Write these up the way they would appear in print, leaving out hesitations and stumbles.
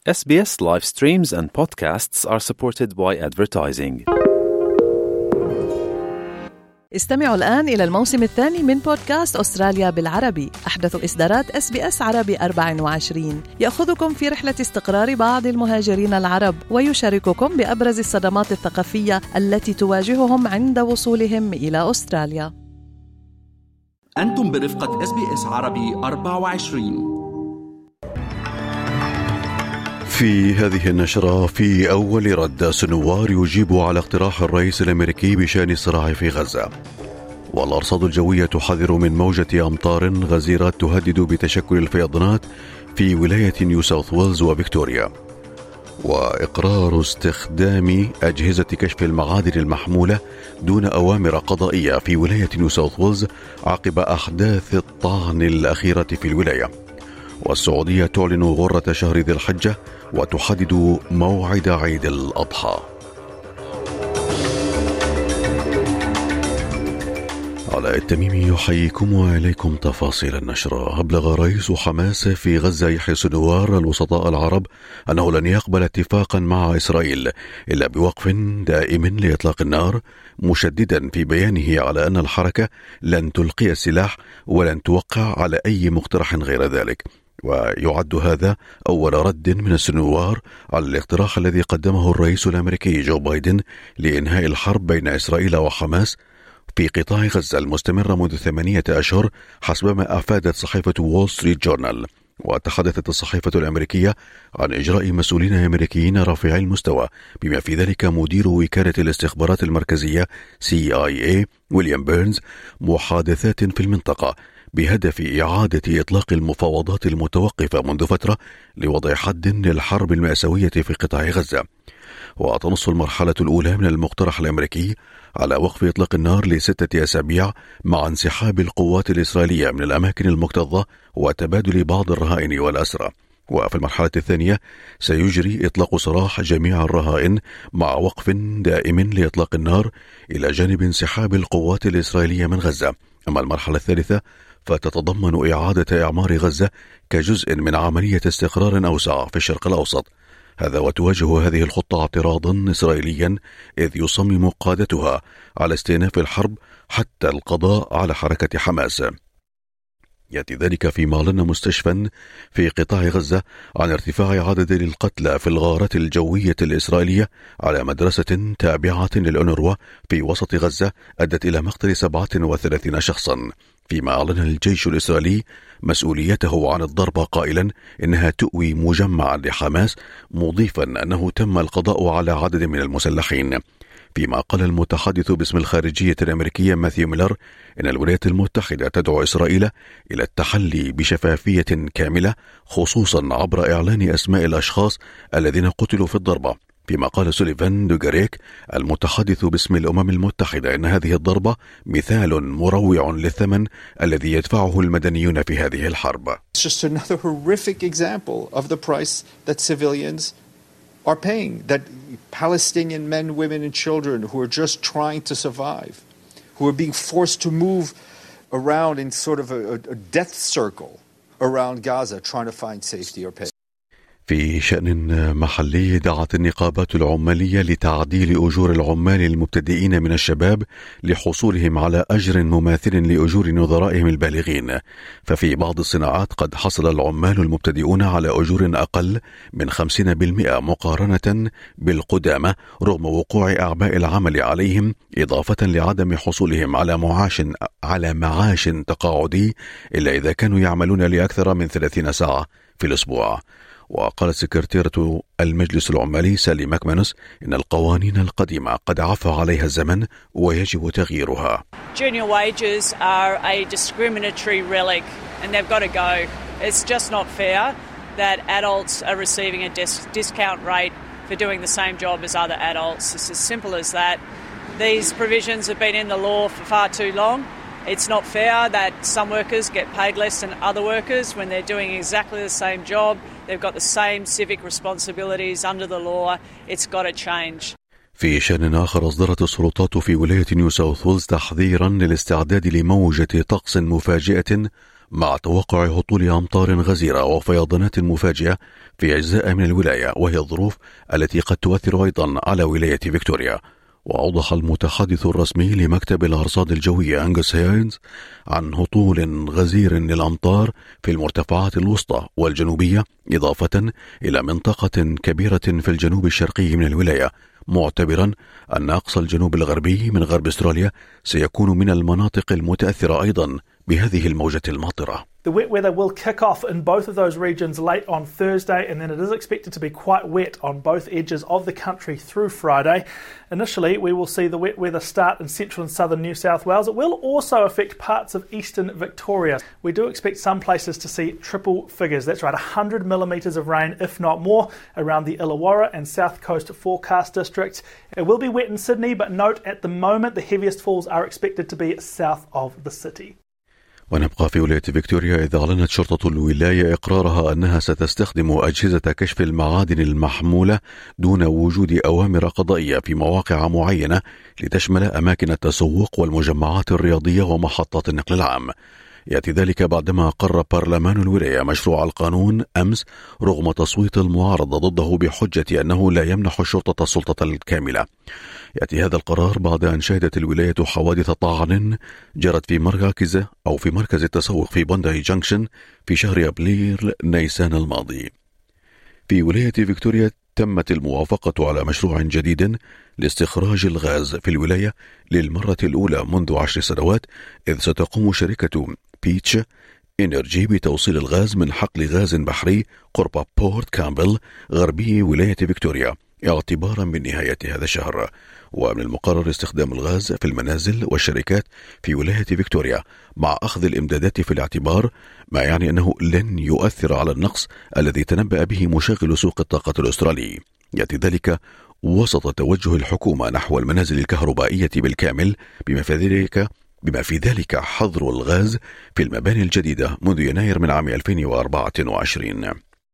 SBS live streams and podcasts are supported by advertising. استمعوا الآن إلى الموسم الثاني من بودكاست أستراليا بالعربي، أحدث إصدارات SBS عربي 24 يأخذكم في رحلة استقرار بعض المهاجرين العرب ويشارككم بأبرز الصدمات الثقافية التي تواجههم عند وصولهم إلى أستراليا. أنتم برفقة SBS عربي 24. في هذه النشرة، في أول رد سنوار يجيب على اقتراح الرئيس الأمريكي بشأن الصراع في غزة، والأرصاد الجوية تحذر من موجة أمطار غزيرة تهدد بتشكل الفيضانات في ولاية نيو ساوث ويلز وفيكتوريا، وإقرار استخدام أجهزة كشف المعادن المحمولة دون أوامر قضائية في ولاية نيو ساوث ويلز عقب أحداث الطعن الأخيرة في الولاية. والسعودية تعلن غرة شهر ذي الحجة وتحدد موعد عيد الأضحى. علاء التميمي يحييكم وإليكم تفاصيل النشرة. أبلغ رئيس حماس في غزة يحيى سنوار الوسطاء العرب أنه لن يقبل اتفاقا مع إسرائيل إلا بوقف دائم لإطلاق النار، مشددا في بيانه على أن الحركة لن تلقي السلاح ولن توقع على أي مقترح غير ذلك. ويعد هذا أول رد من السنوار على الاقتراح الذي قدمه الرئيس الأمريكي جو بايدن لإنهاء الحرب بين إسرائيل وحماس في قطاع غزة المستمرة منذ 8 أشهر حسب ما أفادت صحيفة وول ستريت جورنال. وتحدثت الصحيفة الأمريكية عن إجراء مسؤولين أمريكيين رافعي المستوى بما في ذلك مدير وكالة الاستخبارات المركزية CIA ويليام بيرنز محادثات في المنطقة بهدف إعادة إطلاق المفاوضات المتوقفة منذ فترة لوضع حد للحرب المأساوية في قطاع غزة. وتنص المرحلة الأولى من المقترح الأمريكي على وقف إطلاق النار ل6 أسابيع مع انسحاب القوات الإسرائيلية من الأماكن المكتظة وتبادل بعض الرهائن والأسرى. وفي المرحلة الثانية سيجري إطلاق سراح جميع الرهائن مع وقف دائم لإطلاق النار إلى جانب انسحاب القوات الإسرائيلية من غزة. أما المرحلة الثالثة فتتضمن إعادة إعمار غزة كجزء من عملية استقرار أوسع في الشرق الأوسط. هذا وتواجه هذه الخطة اعتراضا إسرائيليا إذ يصمم قادتها على استئناف الحرب حتى القضاء على حركة حماس. يأتي ذلك فيما أعلن مستشفى في قطاع غزة عن ارتفاع عدد القتلى في الغارات الجوية الإسرائيلية على مدرسة تابعة للأونروا في وسط غزة أدت إلى مقتل 37 شخصا، فيما أعلن الجيش الإسرائيلي مسؤوليته عن الضربة قائلا إنها تؤوي مجمعا لحماس، مضيفا أنه تم القضاء على عدد من المسلحين. فيما قال المتحدث باسم الخارجية الأمريكية ماثيو ميلر إن الولايات المتحدة تدعو إسرائيل إلى التحلي بشفافية كاملة خصوصا عبر إعلان أسماء الأشخاص الذين قتلوا في الضربة. فيما قال سوليفان دوغاريك المتحدث باسم الأمم المتحدة إن هذه الضربة مثال مروع للثمن الذي يدفعه المدنيون في هذه الحرب. It's just another horrific example of the price that civilians are paying, that Palestinian men, women and children who are just trying to survive, who are being forced to move around in sort of a death circle around Gaza trying to find safety or pay. في شأن محلي، دعت النقابات العمالية لتعديل أجور العمال المبتدئين من الشباب لحصولهم على أجر مماثل لأجور نظرائهم البالغين. ففي بعض الصناعات قد حصل العمال المبتدئون على أجور أقل من 50% مقارنة بالقدامى رغم وقوع أعباء العمل عليهم، إضافة لعدم حصولهم على معاش تقاعدي إلا إذا كانوا يعملون لأكثر من 30 ساعة في الأسبوع. وقالت سكرتيرة المجلس العمالي سالي ماكمانوس إن القوانين القديمة قد عفى عليها الزمن ويجب تغييرها. Junior wages are a discriminatory relic and they've got to go. It's just not fair that adults are receiving a discount rate for doing the same job as other adults. It's as simple as that. These provisions have been in the law for far too long. It's not fair that some workers get paid less than other workers when they're doing exactly the same job. They've got the same civic responsibilities under the law. It's got to change. في شأن آخر، أصدرت السلطات في ولاية نيو ساوث ويلز تحذيرا للاستعداد لموجة طقس مفاجئة مع توقع هطول أمطار غزيرة وفيضانات مفاجئة في أجزاء من الولاية، وهي الظروف التي قد تؤثر أيضا على ولاية فيكتوريا. وأوضح المتحدث الرسمي لمكتب الأرصاد الجوية أنغوس هاينز عن هطول غزير للأمطار في المرتفعات الوسطى والجنوبية، إضافة إلى منطقة كبيرة في الجنوب الشرقي من الولاية، معتبرا أن أقصى الجنوب الغربي من غرب أستراليا سيكون من المناطق المتأثرة أيضا بهذه الموجة الماطرة. The wet weather will kick off in both of those regions late on Thursday, and then it is expected to be quite wet on both edges of the country through Friday. Initially, we will see the wet weather start in central and southern New South Wales. It will also affect parts of eastern Victoria. We do expect some places to see triple figures. That's right, 100 millimetres of rain, if not more, around the Illawarra and South Coast forecast districts. It will be wet in Sydney, but note at the moment the heaviest falls are expected to be south of the city. ونبقى في ولاية فيكتوريا، إذ أعلنت شرطة الولاية إقرارها أنها ستستخدم أجهزة كشف المعادن المحمولة دون وجود أوامر قضائية في مواقع معينة لتشمل أماكن التسوق والمجمعات الرياضية ومحطات النقل العام. يأتي ذلك بعدما قرر برلمان الولاية مشروع القانون أمس رغم تصويت المعارضة ضده بحجة أنه لا يمنح الشرطة السلطة الكاملة. يأتي هذا القرار بعد أن شهدت الولاية حوادث طعن جرت في مركز التسوق في بونداي جانكشن في شهر أبريل نيسان الماضي. في ولاية فيكتوريا تمت الموافقة على مشروع جديد لاستخراج الغاز في الولاية للمرة الأولى منذ 10 سنوات، إذ ستقوم شركة بيتش إنرجي بتوصيل الغاز من حقل غاز بحري قرب بورت كامبل غربي ولاية فيكتوريا اعتبارا من نهاية هذا الشهر. ومن المقرر استخدام الغاز في المنازل والشركات في ولاية فيكتوريا مع أخذ الإمدادات في الاعتبار، ما يعني أنه لن يؤثر على النقص الذي تنبأ به مشغل سوق الطاقة الأسترالي. يأتي ذلك وسط توجه الحكومة نحو المنازل الكهربائية بالكامل، بما في ذلك حظر الغاز في المباني الجديدة منذ يناير من عام 2024.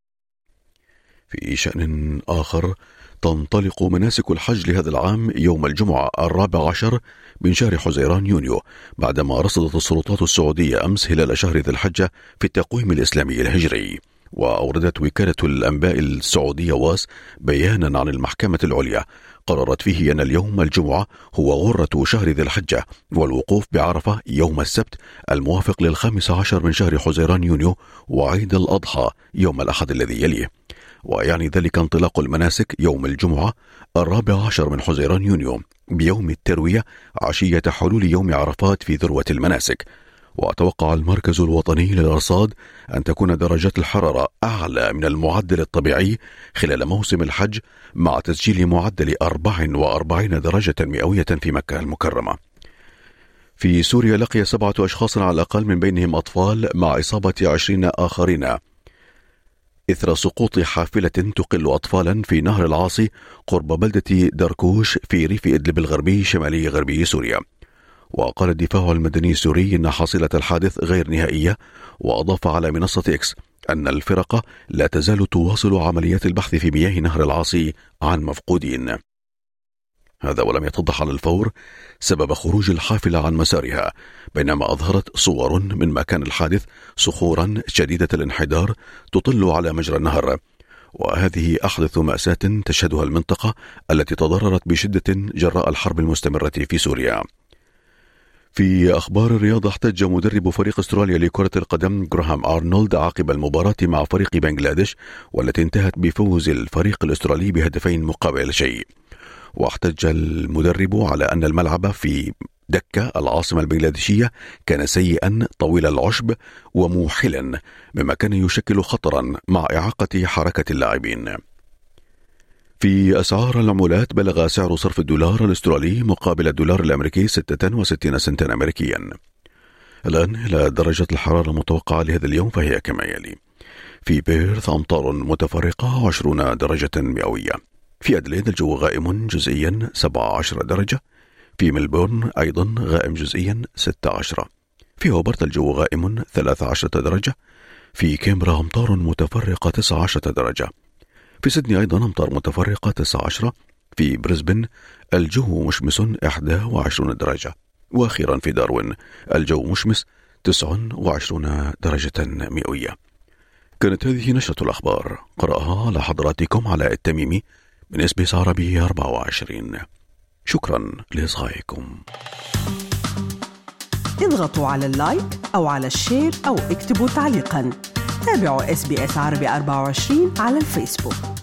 في شأن آخر، تنطلق مناسك الحج لهذا العام يوم الجمعة 14 من شهر حزيران يونيو، بعدما رصدت السلطات السعودية أمس هلال شهر ذي الحجة في التقويم الإسلامي الهجري. وأوردت وكالة الأنباء السعودية واس بيانا عن المحكمة العليا قررت فيه أن اليوم الجمعة هو غرة شهر ذي الحجة، والوقوف بعرفة يوم السبت الموافق ل15 من شهر حزيران يونيو، وعيد الأضحى يوم الأحد الذي يليه. ويعني ذلك انطلاق المناسك يوم الجمعة 14 من حزيران يونيو بيوم التروية عشية حلول يوم عرفات في ذروة المناسك. وتوقع المركز الوطني للأرصاد أن تكون درجات الحرارة أعلى من المعدل الطبيعي خلال موسم الحج، مع تسجيل معدل 44 درجة مئوية في مكة المكرمة. في سوريا لقي 7 أشخاص على الأقل من بينهم أطفال مع إصابة 20 آخرين إثر سقوط حافلة تقل أطفالا في نهر العاصي قرب بلدة دركوش في ريف إدلب الغربي شمالي غربي سوريا. وقال الدفاع المدني السوري إن حصيلة الحادث غير نهائية، وأضاف على منصة إكس أن الفرقة لا تزال تواصل عمليات البحث في مياه نهر العاصي عن مفقودين. هذا ولم يتضح على الفور سبب خروج الحافلة عن مسارها، بينما أظهرت صور من مكان الحادث صخورا شديدة الانحدار تطل على مجرى النهر، وهذه أحدث مأساة تشهدها المنطقة التي تضررت بشدة جراء الحرب المستمرة في سوريا. في أخبار الرياضة، احتج مدرب فريق استراليا لكرة القدم جراهام أرنولد عقب المباراة مع فريق بنغلاديش، والتي انتهت بفوز الفريق الأسترالي بهدفين مقابل شيء. واحتج المدرب على أن الملعب في دكة العاصمة البنغلاديشية كان سيئا طويل العشب وموحلا، مما كان يشكل خطرا مع إعاقة حركة اللاعبين. في أسعار العملات، بلغ سعر صرف الدولار الأسترالي مقابل الدولار الأمريكي 66 سنتا أمريكيا. الآن إلى درجة الحرارة المتوقعة لهذا اليوم فهي كما يلي: في بيرث أمطار متفرقة 20 درجة مئوية، في أدليد الجو غائم جزئيا 17 درجة، في ملبورن أيضا غائم جزئيا 16، في هوبرت الجو غائم 13 درجة، في كامبرا أمطار متفرقة 19 درجة، في سيدني أيضا أمطار متفرقة 19، في بريسبن الجو مشمس 21 درجة، وأخيرا في داروين الجو مشمس 29 درجة مئوية. كانت هذه نشرة الأخبار، قرأها على حضراتكم علاء التميمي من SBS عربي 24. شكرا لإصغائكم. اضغطوا على اللايك أو على الشير أو اكتبوا تعليقا. تابعوا SBS عربي 24 على الفيسبوك.